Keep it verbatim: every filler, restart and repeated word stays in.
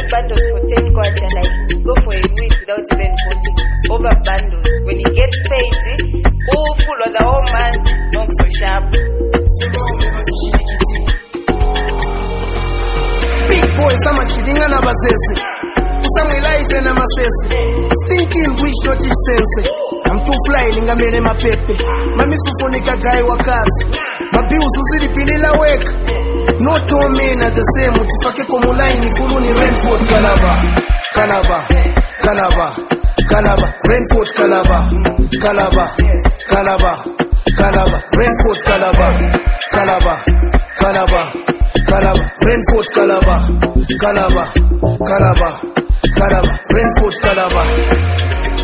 bundles for ten kwacha, like go for a week without even voting over bundles. When he gets paid, all full of the whole month, not so sharp. Big boy, sama chidinga na bazese. Some life and I'm a stinking rich, not his sense. I'm too fly, ninga mere ma pepe. Mami sufonika guy wakasi. My bills uzidi pilila wek. No two men are the same. Utifake komulaini furuni Renford Kalaba. Kalaba. Kalaba. Kalaba. Renford Kalaba. Kalaba. Kalaba. Kalaba. Renford Kalaba. Kalaba. Kalaba. Kalaba. Renford Kalaba. Kalaba. Kalaba. Kalaba. Renford Kalaba.